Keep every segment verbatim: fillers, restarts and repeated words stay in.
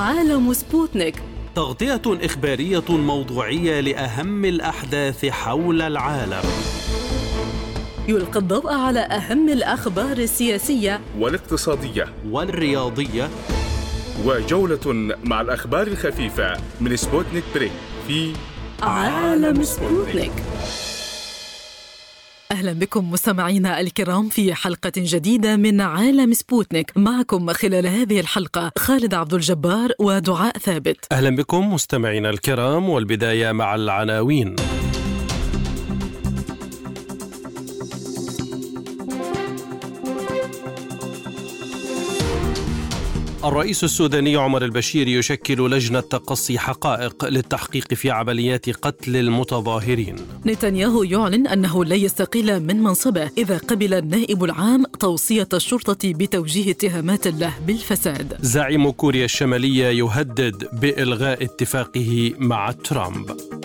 عالم سبوتنيك، تغطية إخبارية موضوعية لأهم الأحداث حول العالم. يلقي الضوء على أهم الأخبار السياسية والاقتصادية والرياضية، وجولة مع الأخبار الخفيفة من سبوتنيك بريك في عالم سبوتنيك. أهلا بكم مستمعينا الكرام في حلقة جديدة من عالم سبوتنيك. معكم خلال هذه الحلقة خالد عبد الجبار ودعاء ثابت. أهلا بكم مستمعينا الكرام، والبداية مع العناوين. الرئيس السوداني عمر البشير يشكل لجنة تقصي حقائق للتحقيق في عمليات قتل المتظاهرين. نتنياهو يعلن أنه لا يستقيل من منصبه إذا قبل النائب العام توصية الشرطة بتوجيه اتهامات له بالفساد. زعيم كوريا الشمالية يهدد بإلغاء اتفاقه مع ترامب.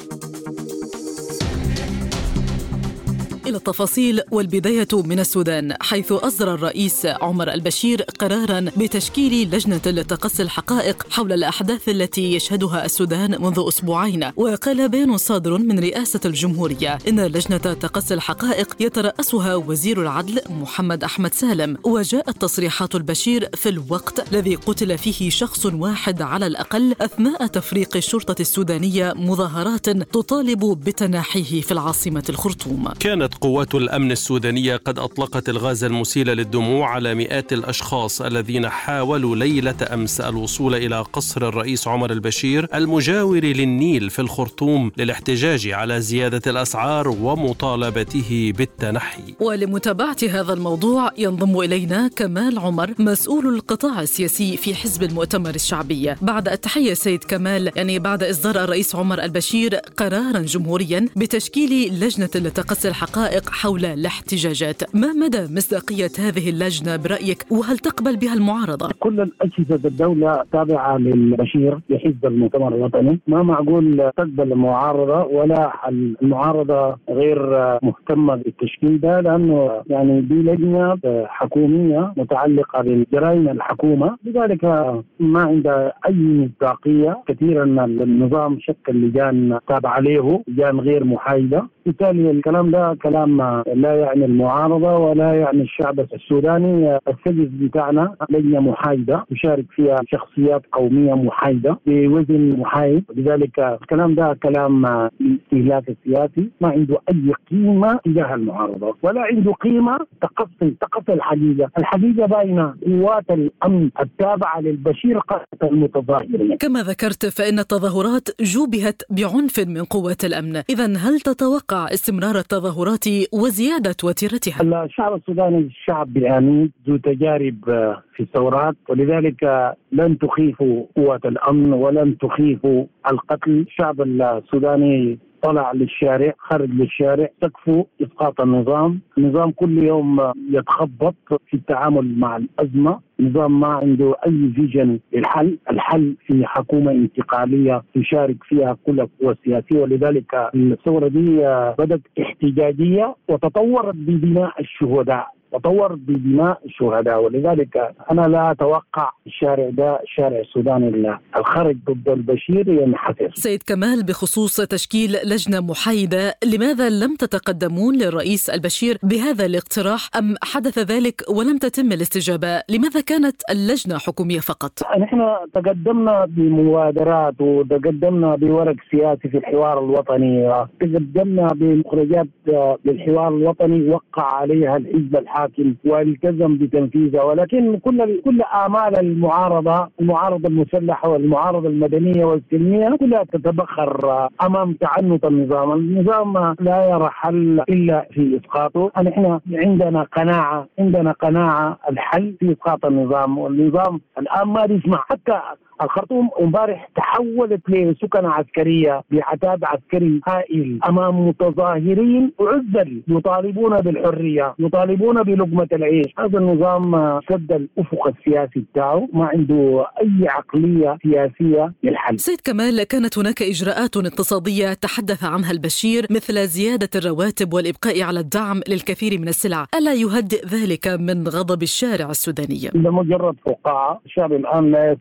إلى التفاصيل، والبداية من السودان، حيث أصدر الرئيس عمر البشير قراراً بتشكيل لجنة لتقصي الحقائق حول الأحداث التي يشهدها السودان منذ أسبوعين. وقال بيان صادر من رئاسة الجمهورية إن لجنة تقصي الحقائق يترأسها وزير العدل محمد أحمد سالم. وجاءت تصريحات البشير في الوقت الذي قتل فيه شخص واحد على الأقل أثناء تفريق الشرطة السودانية مظاهرات تطالب بتناحيه في العاصمة الخرطوم. كانت قوات الأمن السودانية قد أطلقت الغاز المسيل للدموع على مئات الأشخاص الذين حاولوا ليلة أمس الوصول إلى قصر الرئيس عمر البشير المجاور للنيل في الخرطوم للاحتجاج على زيادة الأسعار ومطالبته بالتنحي. ولمتابعة هذا الموضوع ينضم إلينا كمال عمر، مسؤول القطاع السياسي في حزب المؤتمر الشعبي. بعد التحية سيد كمال، يعني بعد إصدار الرئيس عمر البشير قرارا جمهوريا بتشكيل لجنة لتقصي الحقائق حول الاحتجاجات، ما مدى مصداقية هذه اللجنة برأيك، وهل تقبل بها المعارضة؟ كل الأجهزة الدولة تابعة للبشير لحزب المؤتمر الوطني، ما معقول تقبل المعارضة، ولا المعارضة غير مهتمة بالتشكيل ده، لأنه يعني دي لجنة حكومية متعلقة بالجرائم الحكومة، لذلك ما عندها أي مصداقية. كثيرا النظام شكل لجان تابعة له، لجان غير محايدة، بالتالي الكلام ده كلام لا يعني المعارضة ولا يعني الشعب السوداني. السجل بتاعنا لجنة محايدة يشارك فيها شخصيات قومية محايدة بوزن محايد، لذلك الكلام ده كلام استهلاك السياسي، ما عنده أي قيمة تجاه المعارضة ولا عنده قيمة تقصي تقصي الحقيقة. الحقيقة باينة، قوات الأمن التابعة للبشير قتلت المتظاهرين. كما ذكرت فإن التظاهرات جوبهت بعنف من قوات الأمن، إذن هل تتوقع استمرار التظاهرات وزيادة وتيرتها؟ الشعب السوداني شعب عنيد ذو تجارب في الثورات، ولذلك لن تخيفوا قوات الأمن ولن تخيفوا القتل. الشعب السوداني طلع للشارع، خرج للشارع، تكفوا إسقاط النظام. النظام كل يوم يتخبط في التعامل مع الأزمة، نظام ما عنده أي فيجن للحل. الحل في حكومة انتقالية تشارك فيها كل القوى السياسية، ولذلك الثورة دي بدأت احتجاجية وتطورت ببناء الشهداء تطورت بدماء الشهداء، ولذلك أنا لا أتوقع الشارع ده الشارع السوداني الخرج ضد البشير ينحسر. سيد كمال، بخصوص تشكيل لجنة محايدة، لماذا لم تتقدمون للرئيس البشير بهذا الاقتراح، أم حدث ذلك ولم تتم الاستجابة؟ لماذا كانت اللجنة حكومية فقط؟ نحن تقدمنا بمبادرات وتقدمنا بورق سياسي في الحوار الوطني، تقدمنا بمخرجات للحوار الوطني وقع عليها الحزب الحاكم والتزم بتنفيذها، ولكن كل كل آمال المعارضة المعارضة المسلحة والمعارضة المدنية والسلمية كلها تتبخر أمام تعنت النظام. النظام لا يرى حل إلا في إسقاطه. نحن عندنا قناعة عندنا قناعة الحل في إسقاط النظام، والنظام الآن ما يسمع. حتى الخرطوم امبارح تحولت لسكنة عسكرية بعتاد عسكري هائل أمام متظاهرين عزل يطالبون بالحرية، يطالبون بلقمة العيش. هذا النظام سد الأفق السياسي بتاعه، ما عنده أي عقلية سياسية للحل. سيد كمال، كانت هناك إجراءات اقتصادية تحدث عنها البشير مثل زيادة الرواتب والإبقاء على الدعم للكثير من السلع، ألا يهدئ ذلك من غضب الشارع السوداني؟ ده مجرد فقاعة. الشعب الآن لا يثق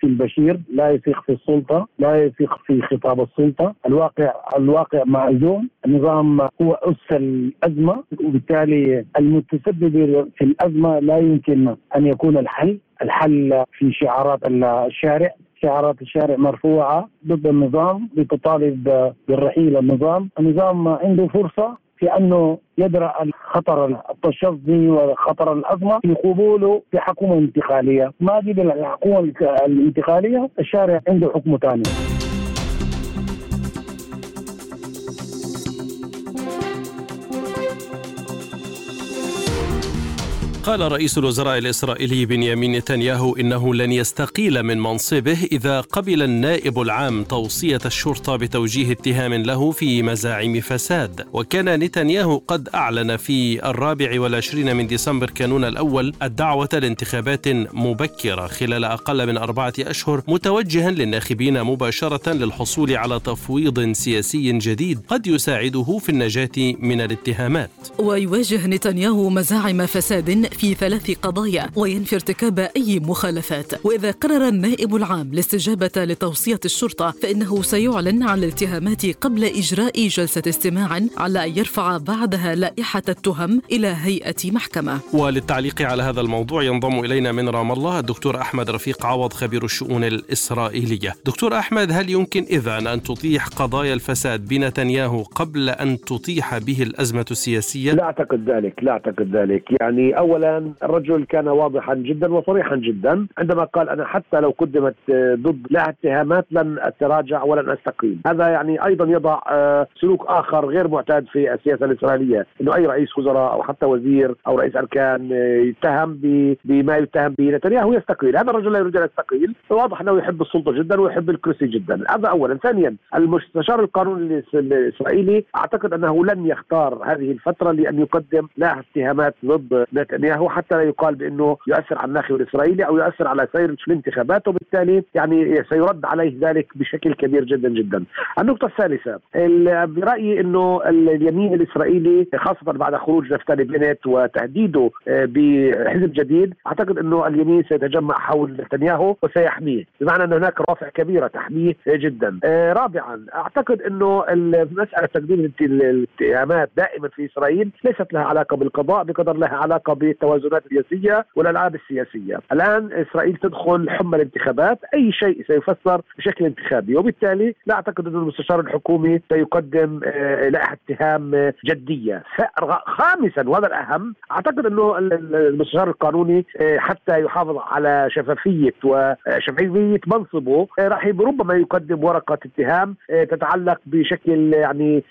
في البشير، لا يثق في السلطة، لا يثق في خطاب السلطة. الواقع الواقع معزوم، النظام هو أس الأزمة، وبالتالي المتسبب في الأزمة لا يمكن أن يكون الحل. الحل في شعارات الشارع، شعارات الشارع مرفوعة ضد النظام بتطالب بالرحيل. النظام النظام عنده فرصة في أنه يدرأ خطر التشظي وخطر الأزمة في قبوله في حكومة انتقالية. ما دي بالحكومة الانتقالية، الشارع عنده حكم ثاني. قال رئيس الوزراء الإسرائيلي بنيامين نتنياهو إنه لن يستقيل من منصبه إذا قبل النائب العام توصية الشرطة بتوجيه اتهام له في مزاعم فساد. وكان نتنياهو قد أعلن في الرابع والعشرين من ديسمبر كانون الأول الدعوة لانتخابات مبكرة خلال أقل من أربعة أشهر، متوجها للناخبين مباشرة للحصول على تفويض سياسي جديد قد يساعده في النجاة من الاتهامات. ويواجه نتنياهو مزاعم فساد في ثلاث قضايا وينفي ارتكاب أي مخالفات. وإذا قرر النائب العام الاستجابة لتوصية الشرطة فإنه سيعلن عن الاتهامات قبل إجراء جلسة استماع على أن يرفع بعدها لائحة التهم إلى هيئة محكمة. وللتعليق على هذا الموضوع ينضم إلينا من رام الله الدكتور أحمد رفيق عوض خبير الشؤون الإسرائيلية. دكتور أحمد، هل يمكن إذن أن تطيح قضايا الفساد بنتنياهو قبل أن تطيح به الأزمة السياسية؟ لا أعتقد ذلك، لا أعتقد ذلك. يعني أولا الرجل كان واضحا جدا وصريحا جدا عندما قال أنا حتى لو قدمت ضد لا اتهامات لن أتراجع ولن أستقيل. هذا يعني أيضا يضع سلوك آخر غير معتاد في السياسة الإسرائيلية، إنه أي رئيس وزراء أو حتى وزير أو رئيس أركان يتهم بما يتهم به نتنياهو يستقيل. هذا الرجل لا يريد أن يستقيل، واضح أنه يحب السلطة جدا ويحب الكرسي جدا. هذا أولا. ثانيا، المستشار القانوني الإسرائيلي أعتقد أنه لن يختار هذه الفترة لأن يقدم لا اتهامات ضد نتنياهو حتى لا يقال بأنه يؤثر على الناخب الإسرائيلي أو يؤثر على سير الانتخابات، وبالتالي يعني سيرد عليه ذلك بشكل كبير جدا جدا. النقطة الثالثة، برأيي أنه اليمين الإسرائيلي خاصة بعد خروج نفتالي بنت وتهديده بحزب جديد، أعتقد أنه اليمين سيتجمع حول نتنياهو وسيحميه، بمعنى أن هناك روافع كبيرة تحميه جدا. رابعا، أعتقد أنه مسألة تقديم الاتهامات دائما في إسرائيل ليست لها علاقة بالقضاء بقدر لها علاقة بالتوازنات السياسية والألعاب السياسية. الآن إسرائيل تدخل حمى الانتخابات، أي شيء سيفسر بشكل انتخابي، وبالتالي لا أعتقد أن المستشار الحكومي سيقدم لائحة اتهام جدية. خامسا وهذا الأهم، أعتقد أنه المستشار القانوني حتى يحافظ على شفافية وشفافية منصبه راح ربما يقدم ورقة اتهام تتعلق بشكل يعني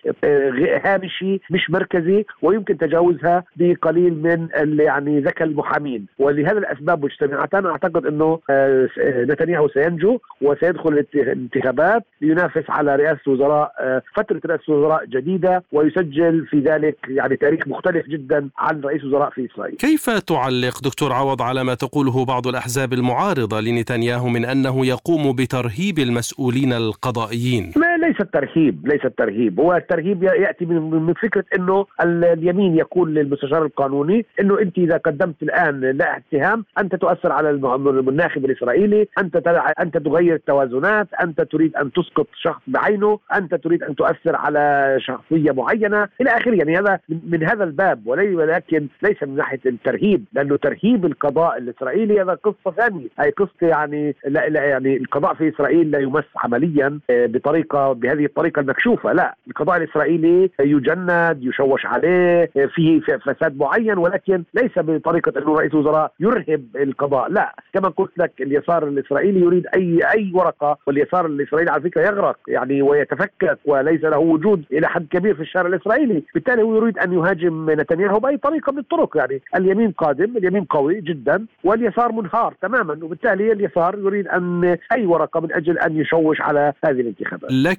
هامشي مش مركزي، ويمكن تجاوزها بقليل من يعني ذكاء المحامين. ولهذا الأسباب مجتمعة أعتقد أنه نتنياهو سينجو وسيدخل الانتخابات لينافس على رئاسة وزراء، فترة رئاسة وزراء جديدة، ويسجل في ذلك يعني تاريخ مختلف جدا عن رئيس وزراء في إسرائيل. كيف تعلق دكتور عوض على ما تقوله بعض الأحزاب المعارضة لنتنياهو من أنه يقوم بترهيب المسؤولين القضائيين؟ ما ليس الترهيب، ليس الترهيب، هو الترهيب يأتي من فكرة أنه اليمين يقول للمستشار القانوني أنه أنت إذا قدمت الآن لا اتهام أنت تؤثر على الناخب الإسرائيلي، أنت أنت تغير التوازنات، أنت تريد أن تسقط شخص بعينه، أنت تريد أن تؤثر على شخصية معينة إلى آخره. يعني هذا من هذا الباب، ولكن ليس من ناحية الترهيب، لأنه ترهيب القضاء الإسرائيلي هذا قصة ثانية. أي قصة يعني لا لا يعني القضاء في إسرائيل لا يمس عمليا بطريقة بهذه الطريقة المكشوفة. لا، القضاء الإسرائيلي يجند، يشوش عليه، فيه فساد معين، ولكن ليس بطريقة أنه رئيس وزراء يرهب القضاء. لا، كما قلت لك اليسار الإسرائيلي يريد أي أي ورقة، واليسار الإسرائيلي على فكرة يغرق يعني ويتفكك وليس له وجود إلى حد كبير في الشارع الإسرائيلي، بالتالي هو يريد أن يهاجم نتنياهو بأي طريقة من الطرق. يعني اليمين قادم، اليمين قوي جدا، واليسار منهار تماما، وبالتالي اليسار يريد أن أي ورقة من أجل أن يشوش على هذه الانتخابات. لكن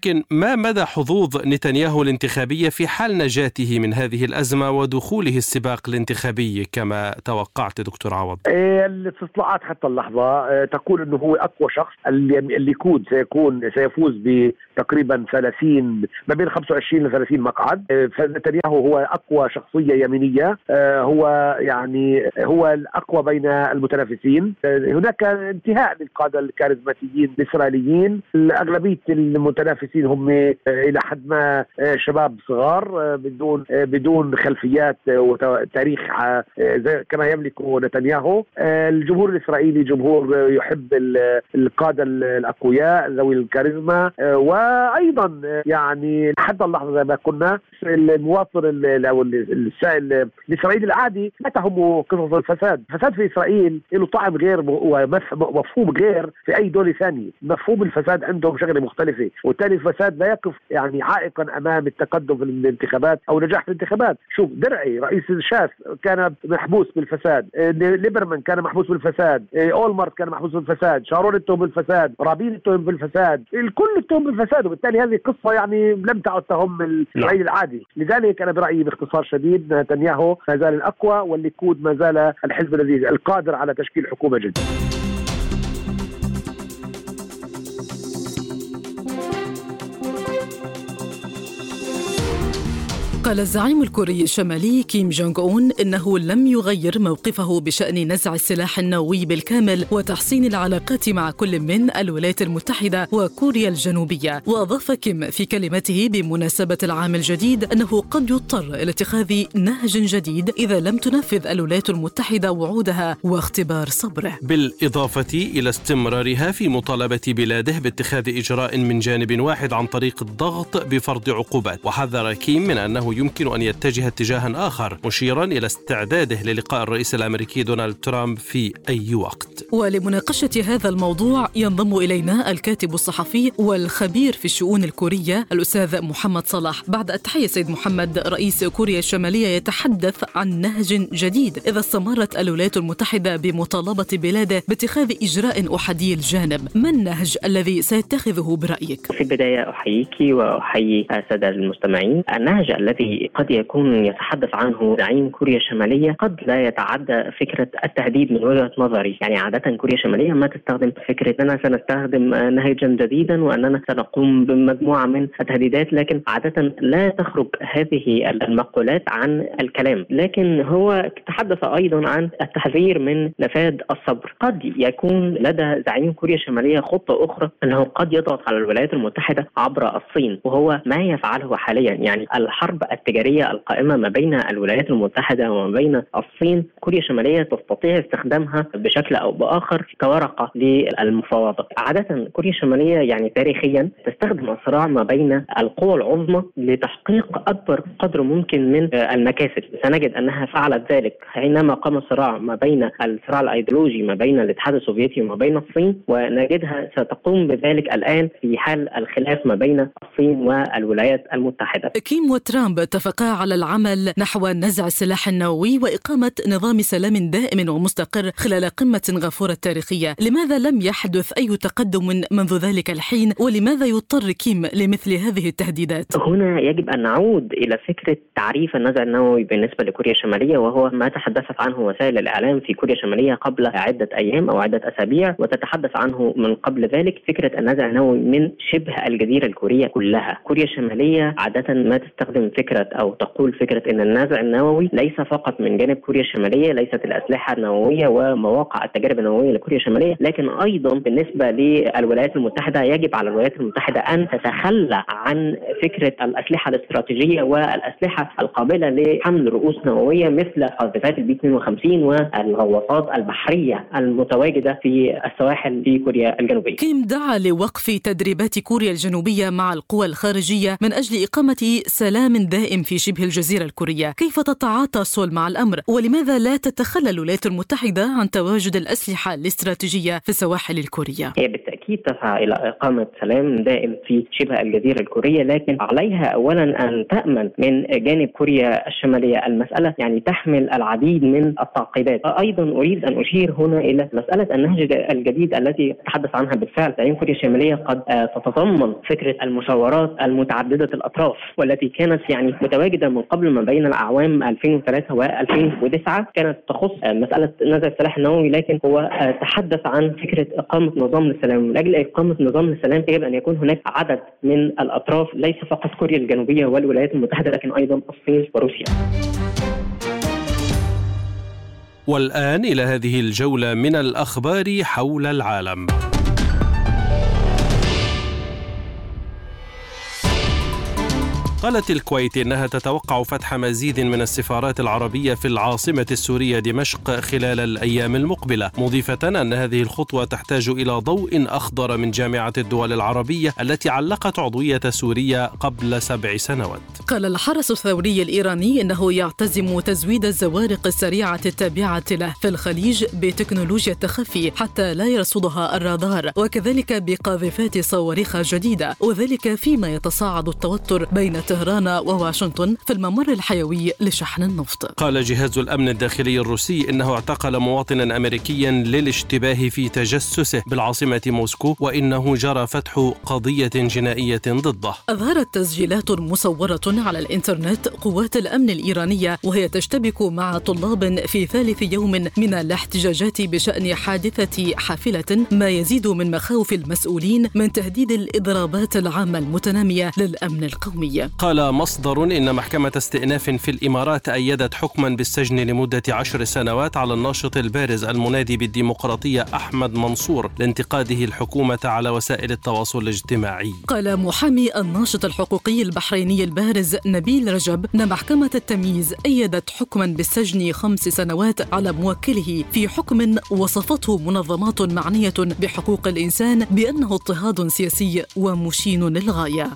ولكن ما مدى حظوظ نتنياهو الانتخابية في حال نجاته من هذه الأزمة ودخوله السباق الانتخابي كما توقعت دكتور عوض؟ الاستطلاعات حتى اللحظة تقول أنه هو أقوى شخص. الليكود سيكون سيفوز بتقريبا ثلاثين ما بين خمسة وعشرين ل ثلاثين مقعد. فنتنياهو هو أقوى شخصية يمينية، هو يعني هو الأقوى بين المتنافسين. هناك انتهاء للقادة الكاريزماتيين الإسرائيليين. أغلبية المتنافسين هم إلى حد ما شباب صغار بدون بدون خلفيات وتاريخ كما يملك نتنياهو. الجمهور الإسرائيلي جمهور يحب القادة الأقوياء ذوي الكاريزما، وأيضا يعني حتى اللحظة زي ما قلنا المواطن أو السائل الإسرائيلي العادي لا تهمه قصص الفساد. الفساد في إسرائيل له طعم غير ومفهوم غير في أي دولة ثانية. مفهوم الفساد عندهم شغلة مختلفة، وبالتالي الفساد لا يقف يعني عائقا أمام التقدم في الانتخابات أو نجاح في الانتخابات. شوف درعي رئيس الشاس كان محبوس بالفساد، ليبرمان كان محبوس بالفساد، أولمارت كان محبوس بالفساد، شارون اتهم بالفساد، رابين اتهم بالفساد، الكل اتهم بالفساد. وبالتالي هذه قصة يعني لم تعد تهم الإسرائيلي العادي. لذلك أنا برأيي باختصار شديد نتنياهو ما زال الأقوى، والليكود ما زال الحزب الذي القادر على تشكيل حكومة جديدة. قال الزعيم الكوري الشمالي كيم جونغ أون إنه لم يغير موقفه بشأن نزع السلاح النووي بالكامل وتحسين العلاقات مع كل من الولايات المتحدة وكوريا الجنوبية. وأضاف كيم في كلمته بمناسبة العام الجديد أنه قد يضطر إلى اتخاذ نهج جديد إذا لم تنفذ الولايات المتحدة وعودها واختبار صبره، بالإضافة إلى استمرارها في مطالبة بلاده باتخاذ إجراء من جانب واحد عن طريق الضغط بفرض عقوبات. وحذر كيم من أنه يمكن أن يتجه اتجاها آخر، مشيرا إلى استعداده للقاء الرئيس الأمريكي دونالد ترامب في أي وقت. ولمناقشة هذا الموضوع ينضم إلينا الكاتب الصحفي والخبير في الشؤون الكورية الأستاذ محمد صلاح. بعد التحية سيد محمد، رئيس كوريا الشمالية يتحدث عن نهج جديد إذا استمرت الولايات المتحدة بمطالبة بلاده باتخاذ إجراء أحادي الجانب. ما النهج الذي سيتخذه برأيك؟ في البداية أحييك وأحيي السادة المستمعين. النهج الذي قد يكون يتحدث عنه زعيم كوريا الشمالية قد لا يتعدى فكرة التهديد من وجهة نظري. يعني عادة كوريا الشمالية ما تستخدم فكرة أننا سنستخدم نهجا جديدا وأننا سنقوم بمجموعة من التهديدات، لكن عادة لا تخرج هذه المقولات عن الكلام. لكن هو تحدث أيضا عن التحذير من نفاذ الصبر. قد يكون لدى زعيم كوريا الشمالية خطة أخرى أنه قد يضغط على الولايات المتحدة عبر الصين، وهو ما يفعله حاليا. يعني الحرب التجارية القائمة ما بين الولايات المتحدة وما بين الصين، كوريا الشمالية تستطيع استخدامها بشكل أو بآخر كورقة للمفاوضة. عادة كوريا الشمالية يعني تاريخيا تستخدم الصراع ما بين القوى العظمى لتحقيق أكبر قدر ممكن من المكاسب. سنجد أنها فعلت ذلك حينما قام الصراع ما بين الصراع الأيديولوجي ما بين الاتحاد السوفيتي وما بين الصين، ونجدها ستقوم بذلك الآن في حال الخلاف ما بين الصين والولايات المتحدة. كيم وترامب اتفقا على العمل نحو نزع السلاح النووي وإقامة نظام سلام دائم ومستقر خلال قمة غفورة التاريخية. لماذا لم يحدث أي تقدم منذ ذلك الحين، ولماذا يضطر كيم لمثل هذه التهديدات؟ هنا يجب أن نعود إلى فكرة تعريف النزع النووي بالنسبة لكوريا الشمالية، وهو ما تحدثت عنه وسائل الإعلام في كوريا الشمالية قبل عدة أيام أو عدة أسابيع، وتتحدث عنه من قبل ذلك فكرة النزع النووي من شبه الجزيرة الكورية كلها. كوريا الشمالية عادة ما تستخدم فكرة أو تقول فكرة أن النزع النووي ليس فقط من جانب كوريا الشمالية، ليست الأسلحة النووية ومواقع التجارب النووية لكوريا الشمالية، لكن أيضا بالنسبة للولايات المتحدة يجب على الولايات المتحدة أن تتخلى عن فكرة الأسلحة الاستراتيجية والأسلحة القابلة لحمل رؤوس نووية مثل قاذفات البي اثنين وخمسين والغواصات البحرية المتواجدة في السواحل في كوريا الجنوبية. كيم دعا لوقف تدريبات كوريا الجنوبية مع القوى الخارجية من أجل إقامة سلام دائم دائم في شبه الجزيرة الكورية. كيف تتعاطى سول مع الأمر؟ ولماذا لا تتخلى الولايات المتحدة عن تواجد الأسلحة الاستراتيجية في السواحل الكورية؟ هي بالتأكيد تسعى إلى إقامة سلام دائم في شبه الجزيرة الكورية، لكن عليها أولا أن تأمن من جانب كوريا الشمالية. المسألة يعني تحمل العديد من التعقيدات. أيضا أريد أن أشير هنا إلى مسألة النهج الجديد التي تحدث عنها بالفعل زعيم كوريا الشمالية، قد تتضمن فكرة المشاورات المتعددة الأطراف والتي كانت يعني متواجدة من قبل ما بين الأعوام ألفين وثلاثة وألفين وتسعة، كانت تخص مسألة نزع السلاح النووي، لكن هو تحدث عن فكرة إقامة نظام للسلام. من أجل إقامة نظام للسلام يجب أن يكون هناك عدد من الأطراف، ليس فقط كوريا الجنوبية والولايات المتحدة لكن أيضا الصين وروسيا. والآن إلى هذه الجولة من الأخبار حول العالم. قالت الكويت إنها تتوقع فتح مزيد من السفارات العربية في العاصمة السورية دمشق خلال الأيام المقبلة، مضيفة أن هذه الخطوة تحتاج إلى ضوء أخضر من جامعة الدول العربية التي علقت عضوية سوريا قبل سبع سنوات. قال الحرس الثوري الإيراني إنه يعتزم تزويد الزوارق السريعة التابعة له في الخليج بتكنولوجيا التخفي حتى لا يرصدها الرادار، وكذلك بقاذفات صواريخ جديدة، وذلك فيما يتصاعد التوتر بين طهران وواشنطن في الممر الحيوي لشحن النفط. قال جهاز الأمن الداخلي الروسي إنه اعتقل مواطنا أمريكيا للاشتباه في تجسسه بالعاصمة موسكو، وإنه جرى فتح قضية جنائية ضده. أظهرت تسجيلات مصورة على الإنترنت قوات الأمن الإيرانية وهي تشتبك مع طلاب في ثالث يوم من الاحتجاجات بشأن حادثة حافلة، ما يزيد من مخاوف المسؤولين من تهديد الإضرابات العامة المتنامية للأمن القومي. قال مصدر إن محكمة استئناف في الإمارات أيدت حكما بالسجن لمدة عشر سنوات على الناشط البارز المنادي بالديمقراطية أحمد منصور لانتقاده الحكومة على وسائل التواصل الاجتماعي. قال محامي الناشط الحقوقي البحريني البارز نبيل رجب أن محكمة التمييز أيدت حكما بالسجن خمس سنوات على موكله في حكم وصفته منظمات معنية بحقوق الإنسان بأنه اضطهاد سياسي ومشين للغاية.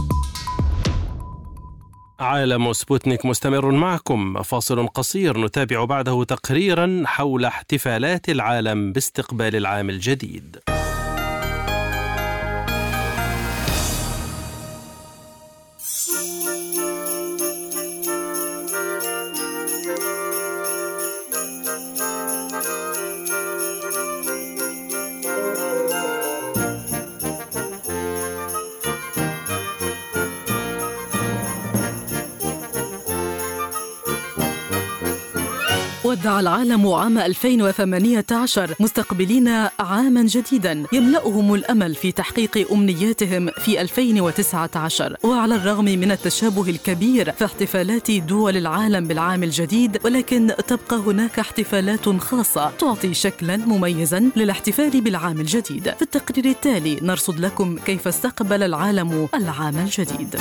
عالم سبوتنيك مستمر معكم. فاصل قصير نتابع بعده تقريرا حول احتفالات العالم باستقبال العام الجديد. ودع العالم عام ألفين وثمانية عشر مستقبلين عاما جديدا يملأهم الأمل في تحقيق أمنياتهم في ألفين وتسعة عشر. وعلى الرغم من التشابه الكبير في احتفالات دول العالم بالعام الجديد، ولكن تبقى هناك احتفالات خاصة تعطي شكلا مميزا للاحتفال بالعام الجديد. في التقرير التالي نرصد لكم كيف استقبل العالم العام الجديد.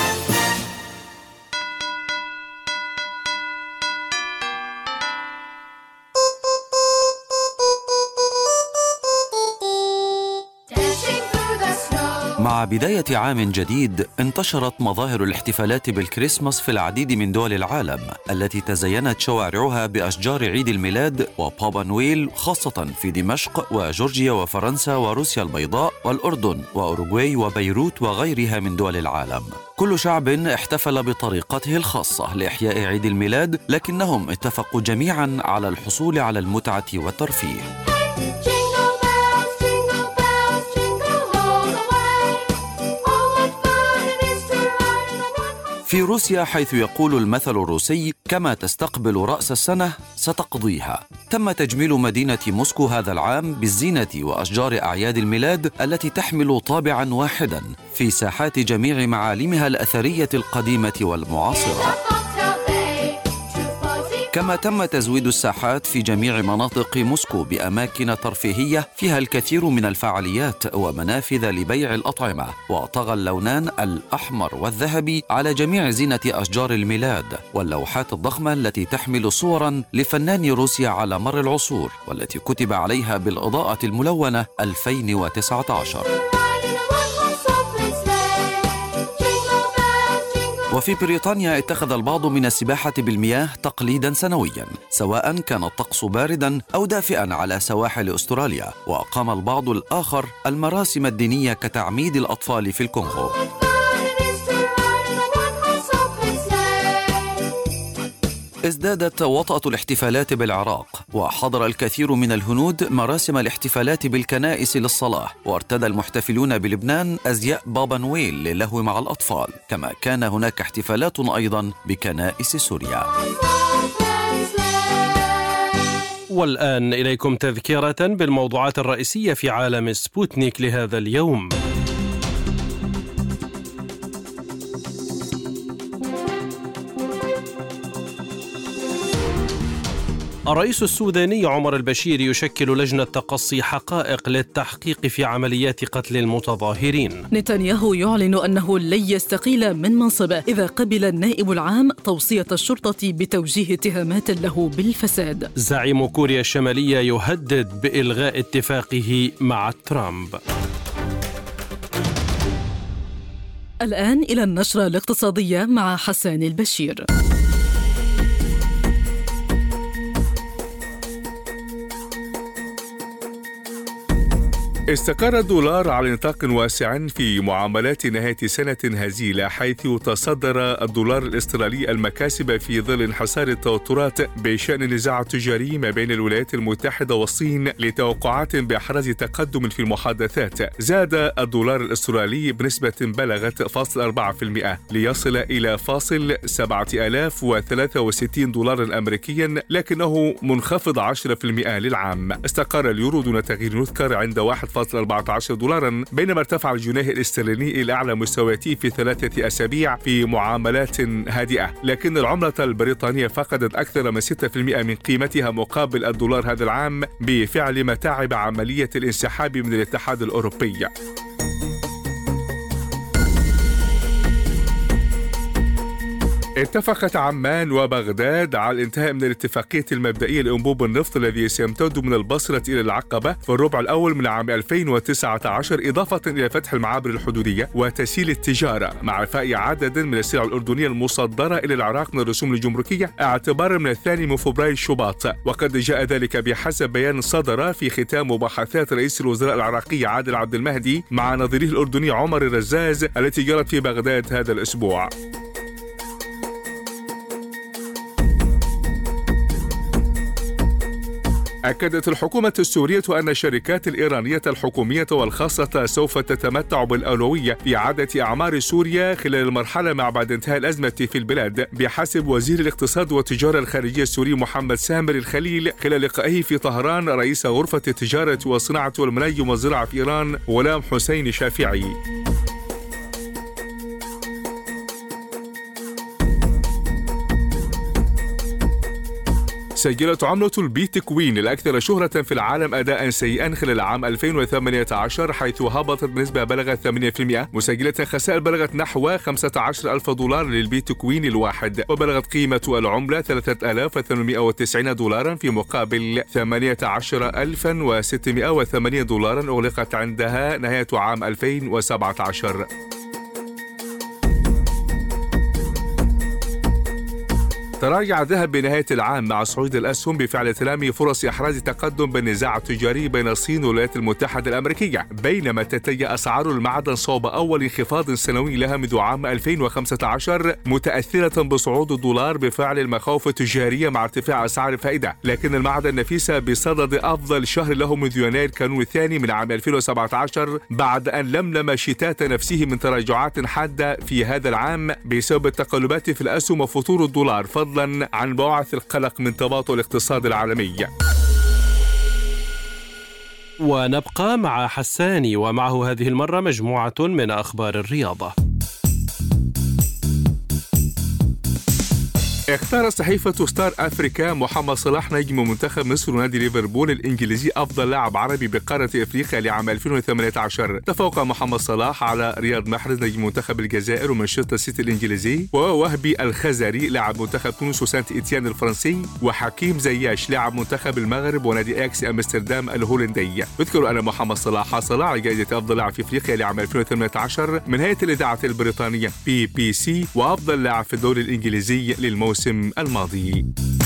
مع بداية عام جديد انتشرت مظاهر الاحتفالات بالكريسماس في العديد من دول العالم التي تزينت شوارعها بأشجار عيد الميلاد وبابا نويل، خاصة في دمشق وجورجيا وفرنسا وروسيا البيضاء والأردن وأوروغواي وبيروت وغيرها من دول العالم. كل شعب احتفل بطريقته الخاصة لإحياء عيد الميلاد، لكنهم اتفقوا جميعا على الحصول على المتعة والترفيه. في روسيا، حيث يقول المثل الروسي: كما تستقبل رأس السنة ستقضيها، تم تجميل مدينة موسكو هذا العام بالزينة وأشجار أعياد الميلاد التي تحمل طابعاً واحداً في ساحات جميع معالمها الأثرية القديمة والمعاصرة. كما تم تزويد الساحات في جميع مناطق موسكو بأماكن ترفيهية فيها الكثير من الفعاليات ومنافذ لبيع الأطعمة، وطغى اللونان الأحمر والذهبي على جميع زينة أشجار الميلاد واللوحات الضخمة التي تحمل صوراً لفنان روسيا على مر العصور والتي كتب عليها بالإضاءة الملونة ألفين وتسعة عشر. وفي بريطانيا اتخذ البعض من السباحة بالمياه تقليدا سنويا، سواء كان الطقس باردا أو دافئا على سواحل أستراليا. وأقام البعض الآخر المراسم الدينية كتعميد الأطفال في الكونغو. ازدادت وطأة الاحتفالات بالعراق، وحضر الكثير من الهنود مراسم الاحتفالات بالكنائس للصلاة، وارتدى المحتفلون بلبنان أزياء بابا نويل للهو مع الأطفال، كما كان هناك احتفالات أيضا بكنائس سوريا. والآن إليكم تذكرة بالموضوعات الرئيسية في عالم سبوتنيك لهذا اليوم. الرئيس السوداني عمر البشير يشكل لجنة تقصي حقائق للتحقيق في عمليات قتل المتظاهرين. نتنياهو يعلن أنه لن يستقيل من منصبه إذا قبل النائب العام توصية الشرطة بتوجيه اتهامات له بالفساد. زعيم كوريا الشمالية يهدد بإلغاء اتفاقه مع ترامب. الآن إلى النشرة الاقتصادية مع حسان البشير. استقر الدولار على نطاق واسع في معاملات نهاية سنة هزيلة، حيث تصدر الدولار الاسترالي المكاسب في ظل انحسار التوترات بشأن النزاع التجاري ما بين الولايات المتحدة والصين لتوقعات بإحراز تقدم في المحادثات. زاد الدولار الاسترالي بنسبة بلغت فاصل أربعة بالمئة ليصل إلى فاصل سبعة آلاف وثلاثة وستين دولارا أمريكيا، لكنه منخفض عشرة بالمئة للعام. استقر اليورو دون تغيير يذكر عند واحد فاصل أربعة عشر دولارا، بينما ارتفع الجنيه الاسترليني إلى أعلى مستوياته في ثلاثة أسابيع في معاملات هادئة، لكن العملة البريطانية فقدت أكثر من ستة بالمئة من قيمتها مقابل الدولار هذا العام بفعل متاعب عملية الانسحاب من الاتحاد الأوروبي. اتفقت عمان وبغداد على الانتهاء من الاتفاقية المبدئية لأنبوب النفط الذي سيمتد من البصرة إلى العقبة في الربع الأول من عام ألفين وتسعة عشر، إضافة إلى فتح المعابر الحدودية وتسهيل التجارة مع إعفاء عدد من السلع الأردنية المصدرة إلى العراق من الرسوم الجمركية اعتبارا من الثاني من فبراير شباط. وقد جاء ذلك بحسب بيان صدر في ختام مباحثات رئيس الوزراء العراقي عادل عبد المهدي مع نظيره الأردني عمر الرزاز التي جرت في بغداد هذا الأسبوع. أكدت الحكومة السورية أن الشركات الإيرانية الحكومية والخاصة سوف تتمتع بالأولوية في إعادة أعمار سوريا خلال المرحلة ما بعد انتهاء الأزمة في البلاد، بحسب وزير الاقتصاد والتجارة الخارجية السوري محمد سامر الخليل خلال لقائه في طهران رئيس غرفة التجارة والصناعة والمناجم والزراعة في إيران غلام حسين شافعي. سجلت عملة البيتكوين الأكثر شهرة في العالم أداء سيئا خلال عام ألفين وثمانية عشر، حيث هبطت بنسبة بلغت ثمانية بالمئة، مسجلة خسائر بلغت نحو خمسة عشر ألف دولار للبيتكوين الواحد، وبلغت قيمة العملة ثلاثة آلاف وثمانمئة وتسعين دولارا في مقابل ثمانية عشر ألفا وستمئة وثمانية دولارا أغلقت عندها نهاية عام ألفين وسبعة عشر. تراجع الذهب بنهاية العام مع صعود الأسهم بفعل تلامي فرص إحراز تقدم بالنزاع التجاري بين الصين والولايات المتحدة الأمريكية، بينما تتجه أسعار المعدن صوب أول انخفاض سنوي لها منذ عام ألفين وخمسة عشر، متأثرة بصعود الدولار بفعل المخاوف التجارية مع ارتفاع أسعار الفائدة. لكن المعدن النفيس بصدد أفضل شهر له منذ يناير كانون الثاني من عام ألفين وسبعة عشر، بعد أن لملم شتات نفسه من تراجعات حادة في هذا العام بسبب التقلبات في الأسهم وفتور الدولار، فضلا عن بعث القلق من تباطؤ الاقتصاد العالمي. ونبقى مع حساني ومعه هذه المرة مجموعة من أخبار الرياضة. اختار صحيفة ستار أفريكا محمد صلاح نجم منتخب مصر ونادي ليفربول الإنجليزي أفضل لاعب عربي بقارة أفريقيا لعام ألفين وثمانية عشر. تفوق محمد صلاح على رياض محرز نجم منتخب الجزائر ومانشستر سيتي الإنجليزي، ووهبي الخزري لاعب منتخب تونس وسانت إتيان الفرنسي، وحكيم زياش لاعب منتخب المغرب ونادي إكس أمستردام الهولندي. اذكروا أن محمد صلاح حصل على جائزة أفضل لاعب في أفريقيا لعام ألفين وثمانية عشر من هيئة الإذاعة البريطانية بي بي سي، وأفضل لاعب في الدوري الإنجليزي للموسم الماضي.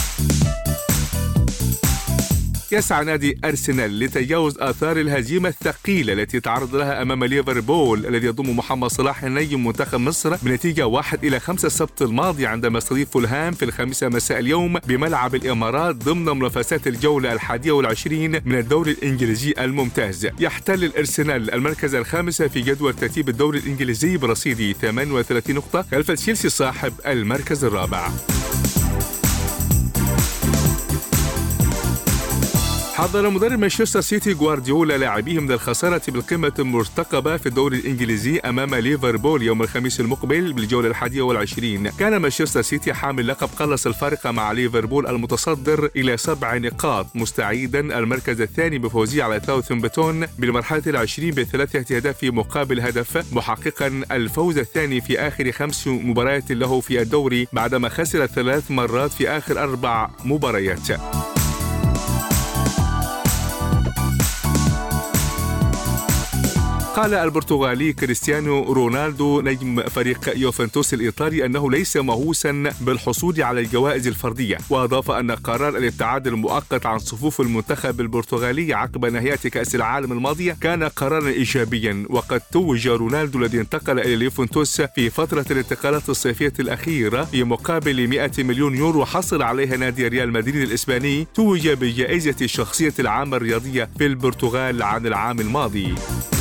يسعى نادي أرسنال لتجاوز آثار الهزيمة الثقيلة التي تعرض لها أمام ليفربول الذي يضم محمد صلاح نجم منتخب مصر بنتيجة واحد إلى خمسة السبت الماضي عندما استضيف فولهام في الخامسة مساء اليوم بملعب الإمارات ضمن منافسات الجولة الحادية والعشرين من الدوري الإنجليزي الممتاز. يحتل الأرسنال المركز الخامس في جدول ترتيب الدوري الإنجليزي برصيد ثمانية وثلاثين نقطة خلف تشيلسي صاحب المركز الرابع. حذر مدرب مانشستر سيتي غوارديولا لاعبيه من الخسارة بالقمة المرتقبة في الدوري الإنجليزي أمام ليفربول يوم الخميس المقبل بالجولة الحادية والعشرين. كان مانشستر سيتي حامل لقب قلص الفارق مع ليفربول المتصدر إلى سبع نقاط، مستعيدا المركز الثاني بفوزه على ساوثهامبتون بالمرحلة العشرين بثلاثة أهداف مقابل هدف، محققا الفوز الثاني في آخر خمس مباريات له في الدوري بعدما خسر ثلاث مرات في آخر أربع مباريات. قال البرتغالي كريستيانو رونالدو نجم فريق يوفنتوس الإيطالي أنه ليس مهووسا بالحصول على الجوائز الفردية، وأضاف أن قرار الابتعاد المؤقت عن صفوف المنتخب البرتغالي عقب نهاية كأس العالم الماضية كان قرارا إيجابيا. وقد توج رونالدو الذي انتقل إلى اليوفنتوس في فترة الانتقالات الصيفية الأخيرة بمقابل مئة مليون يورو حصل عليها نادي ريال مدريد الإسباني، توج بجائزة الشخصية العامة الرياضية في البرتغال عن العام الماضي.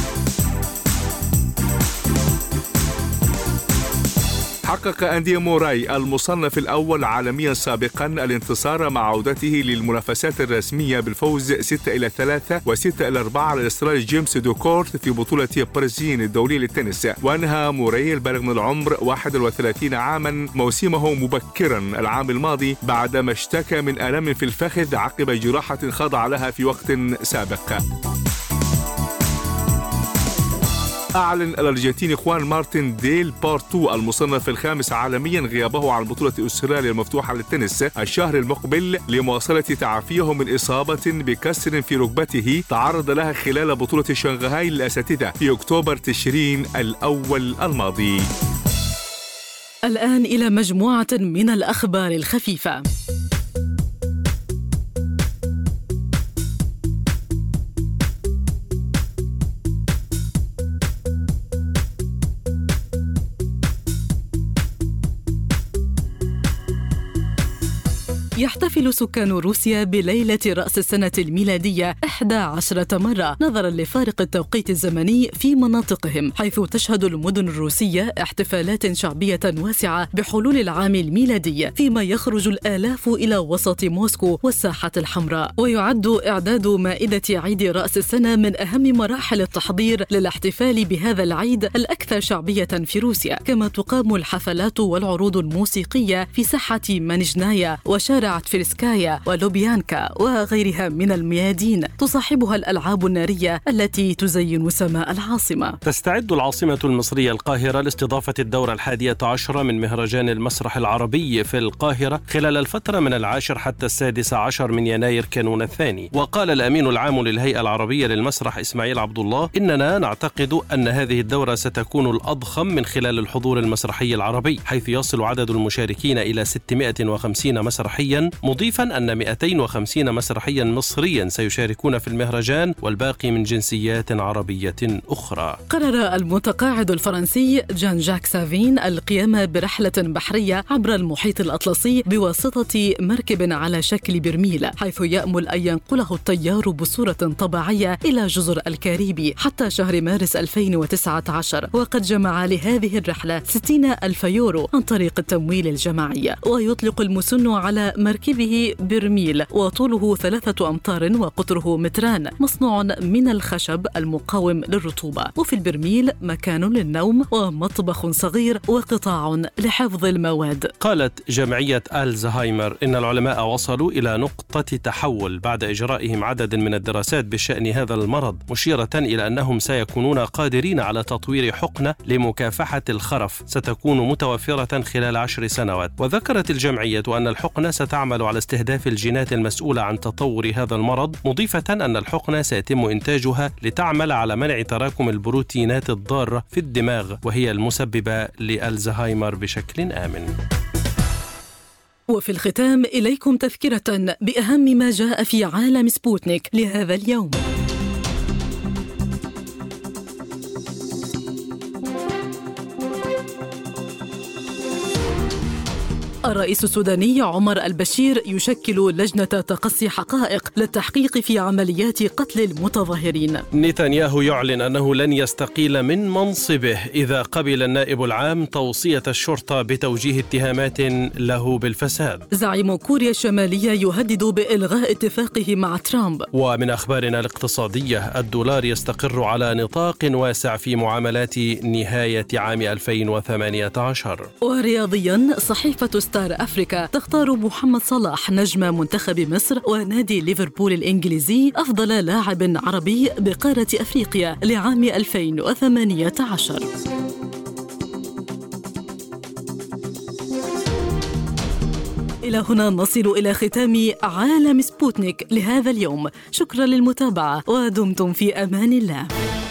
حقق أندي موراي المصنف الأول عالميا سابقا الانتصار مع عودته للمنافسات الرسمية بالفوز ستة إلى ثلاثة وستة إلى أربعة على الأسترالي جيمس دوكورت في بطولة بريزين الدولية للتنس. وأنهى موراي البالغ من العمر واحد وثلاثين عاما موسمه مبكرا العام الماضي بعدما اشتكى من آلام في الفخذ عقب جراحة خضع لها في وقت سابق. أعلن الأرجنتيني خوان مارتن ديل بورتو المصنف الخامس عالميا غيابه عن بطولة أستراليا المفتوحة للتنس الشهر المقبل لمواصلة تعافيه من إصابة بكسر في ركبته تعرض لها خلال بطولة شنغهاي للأساتذة في أكتوبر تشرين الأول الماضي. الآن إلى مجموعة من الأخبار الخفيفة. يحتفل سكان روسيا بليلة رأس السنة الميلادية إحدى عشرة مرة نظراً لفارق التوقيت الزمني في مناطقهم، حيث تشهد المدن الروسية احتفالات شعبية واسعة بحلول العام الميلادي، فيما يخرج الآلاف إلى وسط موسكو والساحة الحمراء. ويعد إعداد مائدة عيد رأس السنة من أهم مراحل التحضير للاحتفال بهذا العيد الأكثر شعبية في روسيا، كما تقام الحفلات والعروض الموسيقية في ساحة مانجنايا وشارع تفيرسكايا ولوبيانكا وغيرها من الميادين، تصاحبها الألعاب النارية التي تزين سماء العاصمة. تستعد العاصمة المصرية القاهرة لاستضافة الدورة الحادية عشر من مهرجان المسرح العربي في القاهرة خلال الفترة من العاشر حتى السادس عشر من يناير كانون الثاني. وقال الأمين العام للهيئة العربية للمسرح إسماعيل عبد الله: إننا نعتقد أن هذه الدورة ستكون الأضخم من خلال الحضور المسرحي العربي، حيث يصل عدد المشاركين إلى ستمائة وخمسين مسرحيا، مضيفا أن مئتين وخمسين مسرحيا مصريا سيشاركون في المهرجان والباقي من جنسيات عربية أخرى. قرر المتقاعد الفرنسي جان جاك سافين القيام برحلة بحرية عبر المحيط الأطلسي بواسطة مركب على شكل برميل، حيث يأمل أن ينقله التيار بصورة طبيعية إلى جزر الكاريبي حتى شهر مارس ألفين وتسعة عشر. وقد جمع لهذه الرحلة ستين ألف يورو عن طريق التمويل الجماعي. ويطلق المسن على ما مركبه برميل وطوله ثلاثة أمتار وقطره متران، مصنوع من الخشب المقاوم للرطوبة. وفي البرميل مكان للنوم ومطبخ صغير وقطاع لحفظ المواد. قالت جمعية ألزهايمر إن العلماء وصلوا إلى نقطة تحول بعد إجرائهم عدد من الدراسات بشأن هذا المرض، مشيرة إلى أنهم سيكونون قادرين على تطوير حقنة لمكافحة الخرف ستكون متوفرة خلال عشر سنوات. وذكرت الجمعية أن الحقنة ستعمل على استهداف الجينات المسؤولة عن تطور هذا المرض، مضيفة أن الحقنة سيتم إنتاجها لتعمل على منع تراكم البروتينات الضارة في الدماغ وهي المسببة لألزهايمر بشكل آمن. وفي الختام إليكم تذكرة بأهم ما جاء في عالم سبوتنيك لهذا اليوم. الرئيس السوداني عمر البشير يشكل لجنة تقصي حقائق للتحقيق في عمليات قتل المتظاهرين. نتنياهو يعلن أنه لن يستقيل من منصبه إذا قبل النائب العام توصية الشرطة بتوجيه اتهامات له بالفساد. زعيم كوريا الشمالية يهدد بإلغاء اتفاقه مع ترامب. ومن أخبارنا الاقتصادية، الدولار يستقر على نطاق واسع في معاملات نهاية عام ألفين وثمانية عشر. ورياضيا، صحيفة ستار أفريكا تختار محمد صلاح نجم منتخب مصر ونادي ليفربول الإنجليزي أفضل لاعب عربي بقارة أفريقيا لعام ألفين وثمانية عشر. إلى هنا نصل إلى ختام عالم سبوتنيك لهذا اليوم. شكرا للمتابعة ودمتم في أمان الله.